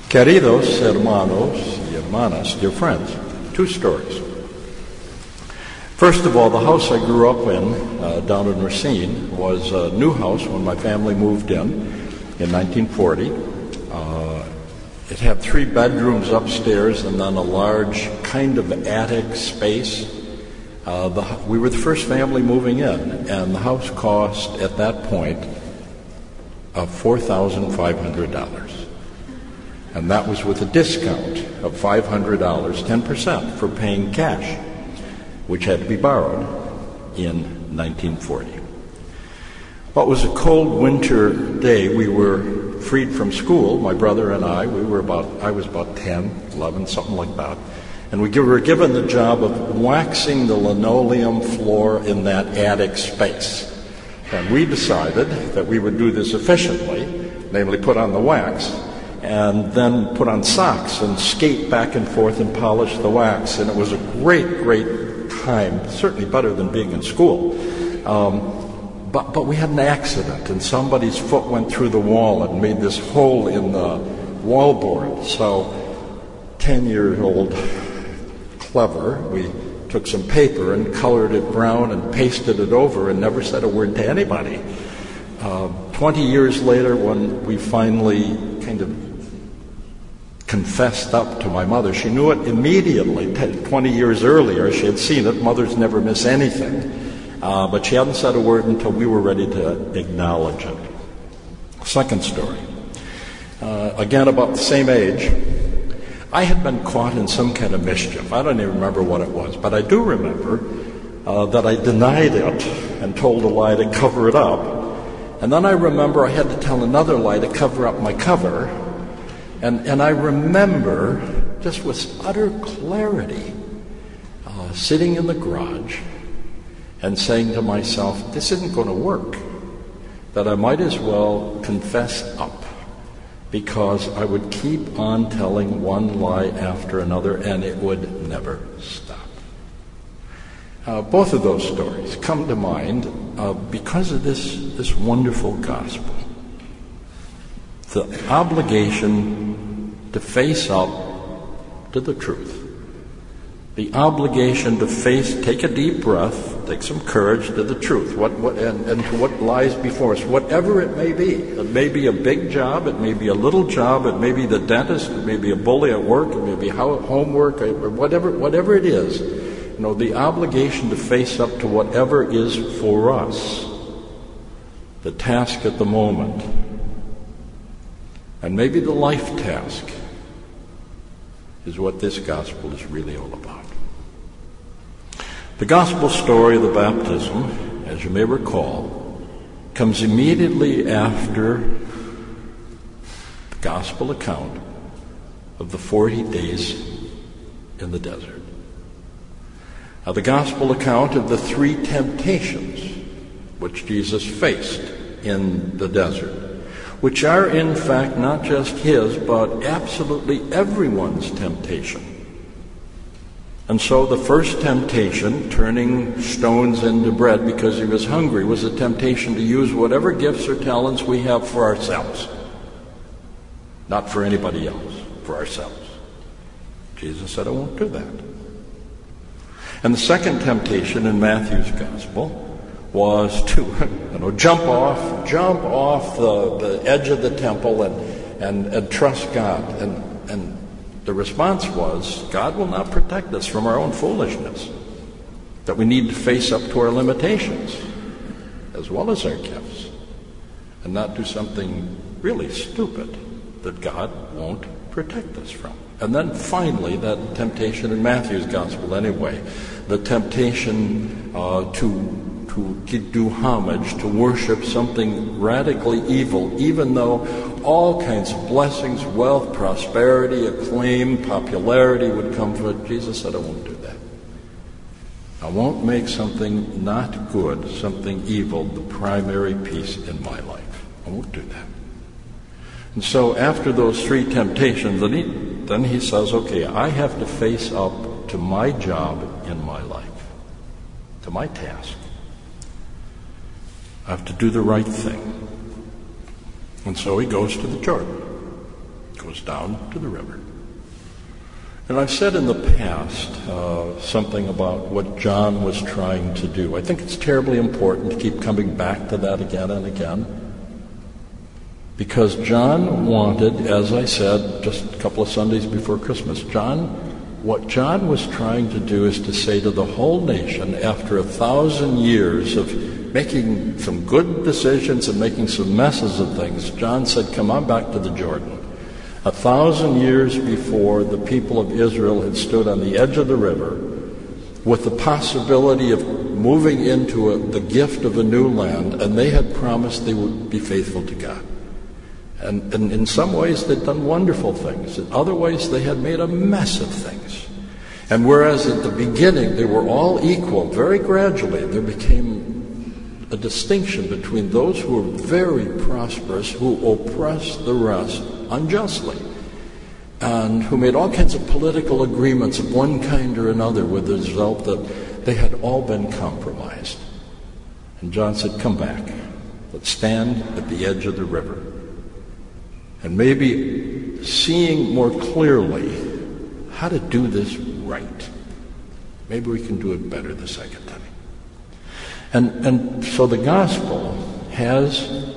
Queridos hermanos y hermanas, dear friends, two stories. First of all, the house I grew up in, down in Racine, was a new house when my family moved in 1940. It had 3 bedrooms upstairs and then a large kind of attic space. We were the first family moving in, and the house cost at that point $4,500. And that was with a discount of $500, 10% for paying cash, which had to be borrowed in 1940. Well, it was a cold winter day. We were freed from school, my brother and I. I was about 10, 11, something like that. And we were given the job of waxing the linoleum floor in that attic space. And we decided that we would do this efficiently, namely put on the wax, and then put on socks and skate back and forth and polish the wax. And it was a great time, certainly better than being in school. But we had an accident, and somebody's foot went through the wall and made this hole in the wallboard. So 10-year-old clever, we took some paper and colored it brown and pasted it over and never said a word to anybody. 20 years later, when we finally kind of confessed up to my mother, she knew it immediately. 20 years earlier, she had seen it. Mothers never miss anything. But she hadn't said a word until we were ready to acknowledge it. Second story. Again, about the same age. I had been caught in some kind of mischief. I don't even remember what it was, but I do remember that I denied it and told a lie to cover it up. And then I remember I had to tell another lie to cover up my cover. And I remember, just with utter clarity, sitting in the garage and saying to myself, this isn't going to work, that I might as well confess up, because I would keep on telling one lie after another, and it would never stop. Both of those stories come to mind because of this wonderful gospel. The obligation to face up to the truth. The obligation to take a deep breath, take some courage to the truth, and to what lies before us, whatever it may be. It may be a big job, it may be a little job, it may be the dentist, it may be a bully at work, it may be homework, or whatever it is. The obligation to face up to whatever is for us, the task at the moment, and maybe the life task, is what this gospel is really all about. The gospel story of the baptism, as you may recall, comes immediately after the gospel account of the 40 days in the desert. Now, the gospel account of the 3 temptations which Jesus faced in the desert, which are in fact not just his, but absolutely everyone's temptation. And so the first temptation, turning stones into bread because he was hungry, was a temptation to use whatever gifts or talents we have for ourselves. Not for anybody else, for ourselves. Jesus said, I won't do that. And the second temptation in Matthew's gospel was to jump off the edge of the temple and trust God. And the response was, God will not protect us from our own foolishness, that we need to face up to our limitations as well as our gifts, and not do something really stupid that God won't protect us from. And then finally, that temptation in Matthew's gospel anyway, the temptation to do homage, to worship something radically evil, even though all kinds of blessings, wealth, prosperity, acclaim, popularity would come from it. Jesus said, I won't do that. I won't make something not good, something evil, the primary piece in my life. I won't do that. And so after those 3 temptations, then he says, okay, I have to face up to my job in my life, to my task. I have to do the right thing. And so he goes to the Jordan. Goes down to the river. And I've said in the past something about what John was trying to do. I think it's terribly important to keep coming back to that again and again. Because John wanted, as I said just a couple of Sundays before Christmas, what John was trying to do is to say to the whole nation, after 1,000 years of making some good decisions and making some messes of things, John said, come on back to the Jordan. 1,000 years before, the people of Israel had stood on the edge of the river with the possibility of moving into the gift of a new land, and they had promised they would be faithful to God. And in some ways, they'd done wonderful things. In other ways, they had made a mess of things. And whereas at the beginning they were all equal, very gradually there became a distinction between those who were very prosperous, who oppressed the rest unjustly, and who made all kinds of political agreements of one kind or another, with the result that they had all been compromised. And John said, come back. Let's stand at the edge of the river. And maybe seeing more clearly how to do this right. Maybe we can do it better the second time. And so the gospel has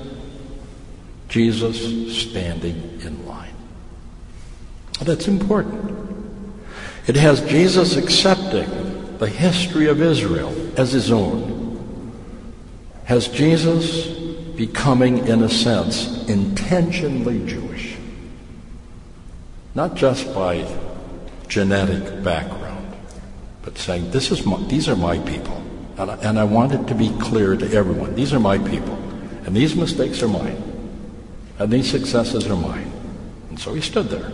Jesus standing in line. That's important. It has Jesus accepting the history of Israel as his own. Has Jesus becoming, in a sense, intentionally Jewish. Not just by genetic background, but saying, these are my people. And I want it to be clear to everyone. These are my people. And these mistakes are mine. And these successes are mine. And so he stood there.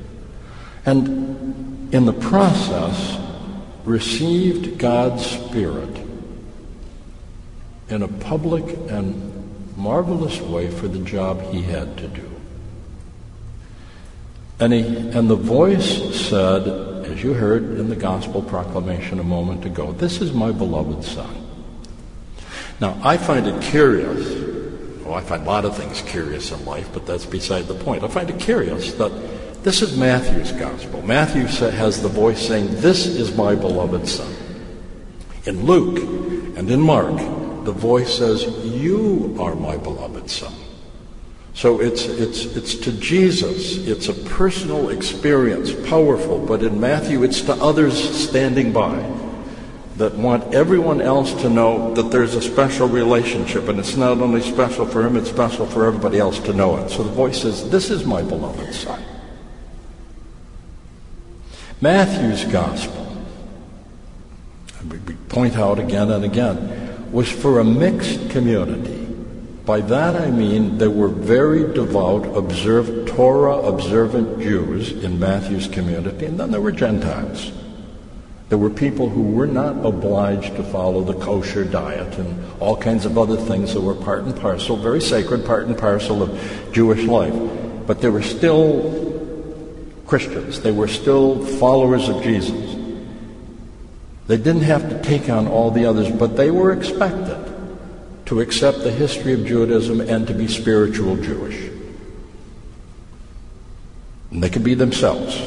And in the process, received God's Spirit in a public and marvelous way for the job he had to do. And the voice said, as you heard in the gospel proclamation a moment ago, this is my beloved Son. Now, I find it curious. Well, I find a lot of things curious in life, but that's beside the point. I find it curious that this is Matthew's gospel. Matthew has the voice saying, this is my beloved Son. In Luke and in Mark, the voice says, you are my beloved Son. So it's to Jesus. It's a personal experience, powerful. But in Matthew, it's to others standing by that want everyone else to know that there's a special relationship. And it's not only special for him, it's special for everybody else to know it. So the voice says, this is my beloved Son. Matthew's gospel, and we point out again and again, was for a mixed community. By that I mean there were very devout, Torah-observant Jews in Matthew's community, and then there were Gentiles. There were people who were not obliged to follow the kosher diet and all kinds of other things that were part and parcel, very sacred, part and parcel of Jewish life. But they were still Christians. They were still followers of Jesus. They didn't have to take on all the others, but they were expected to accept the history of Judaism and to be spiritual Jewish. And they could be themselves.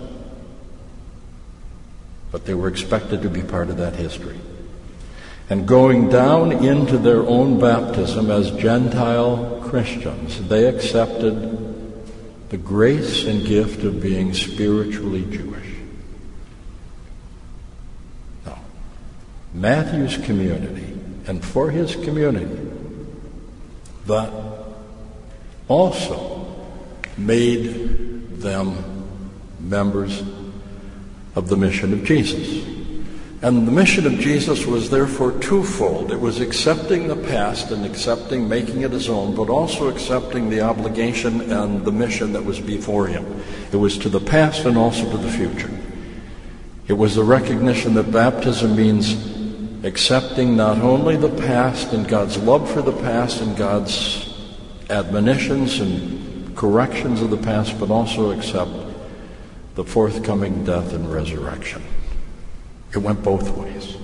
But they were expected to be part of that history. And going down into their own baptism as Gentile Christians, they accepted the grace and gift of being spiritually Jewish. Now, Matthew's community, and for his community, that also made them members of the mission of Jesus. And the mission of Jesus was therefore twofold. It was accepting the past and making it his own, but also accepting the obligation and the mission that was before him. It was to the past and also to the future. It was the recognition that baptism means accepting not only the past and God's love for the past and God's admonitions and corrections of the past, but also accept the forthcoming death and resurrection. It went both ways.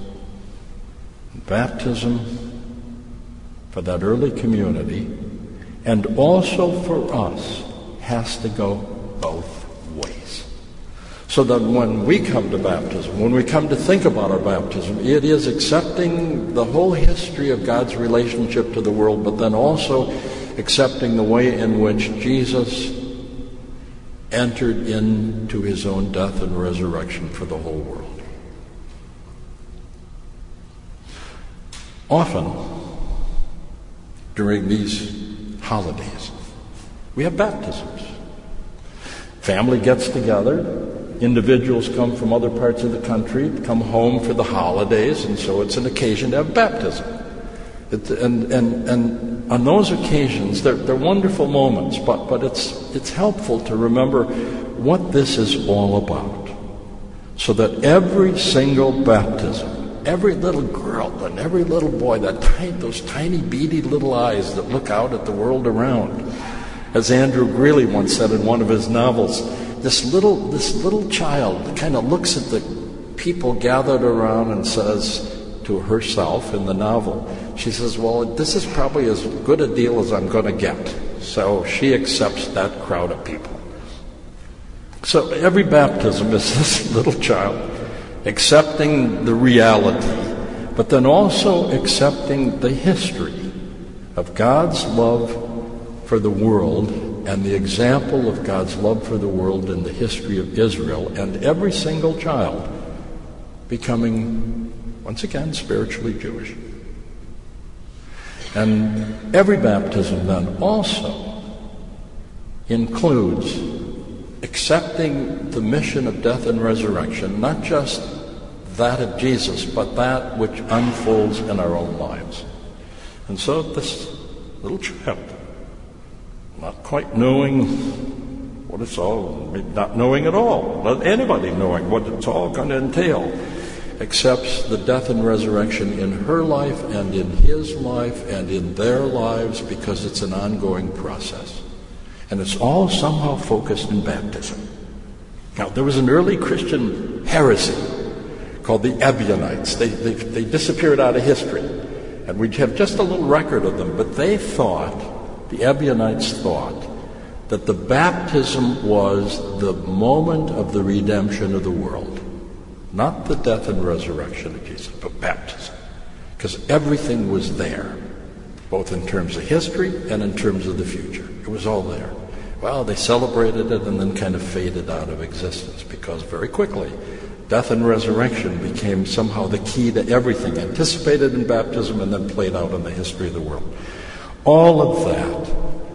Baptism for that early community, and also for us, has to go both ways. So that when we come to baptism, when we come to think about our baptism, it is accepting the whole history of God's relationship to the world, but then also accepting the way in which Jesus entered into his own death and resurrection for the whole world. Often, during these holidays, we have baptisms. Family gets together. Individuals come from other parts of the country, come home for the holidays, and so it's an occasion to have baptism. And on those occasions, they're wonderful moments, but it's helpful to remember what this is all about, so that every single baptism, every little girl and every little boy, those tiny beady little eyes that look out at the world around, as Andrew Greeley once said in one of his novels, this little child kind of looks at the people gathered around and says to herself in the novel, she says, well, this is probably as good a deal as I'm going to get. So she accepts that crowd of people. So every baptism is this little child accepting the reality, but then also accepting the history of God's love for the world and the example of God's love for the world in the history of Israel, and every single child becoming, once again, spiritually Jewish. And every baptism then also includes accepting the mission of death and resurrection, not just that of Jesus, but that which unfolds in our own lives. And so this little child, not quite knowing what it's all, not knowing at all, not anybody knowing what it's all going to entail, accepts the death and resurrection in her life and in his life and in their lives, because it's an ongoing process. And it's all somehow focused in baptism. Now, there was an early Christian heresy called the Ebionites. They disappeared out of history, and we have just a little record of them, but they thought, the Ebionites thought, that the baptism was the moment of the redemption of the world. Not the death and resurrection of Jesus, but baptism. Because everything was there, both in terms of history and in terms of the future. It was all there. Well, they celebrated it and then kind of faded out of existence, because very quickly, death and resurrection became somehow the key to everything, anticipated in baptism and then played out in the history of the world. All of that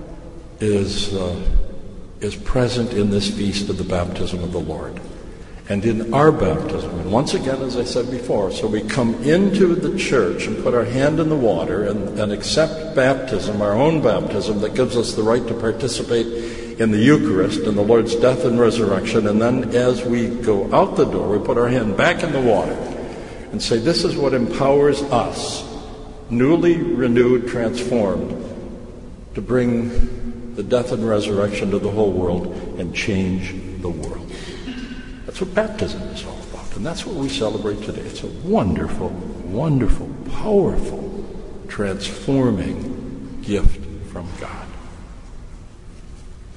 is present in this feast of the baptism of the Lord. And in our baptism, and once again, as I said before, so we come into the church and put our hand in the water and accept baptism, our own baptism, that gives us the right to participate in the Eucharist and the Lord's death and resurrection. And then as we go out the door, we put our hand back in the water and say, this is what empowers us, newly renewed, transformed, to bring the death and resurrection to the whole world and change the world. That's what baptism is all about, and that's what we celebrate today. It's a wonderful, wonderful, powerful, transforming gift from God.